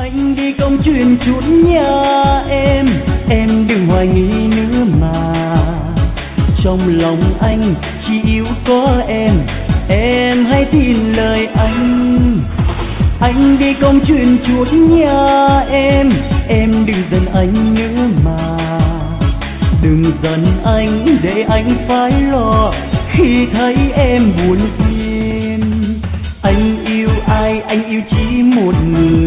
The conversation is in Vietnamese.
Anh đi công chuyện chút nha em đừng hoài nghi nữa mà. Trong lòng anh chỉ yêu có em hãy tin lời anh. Anh đi công chuyện chút nha em đừng giận anh nữa mà. Đừng giận anh để anh phải lo khi thấy em buồn phiền. Anh yêu ai, anh yêu chỉ một người,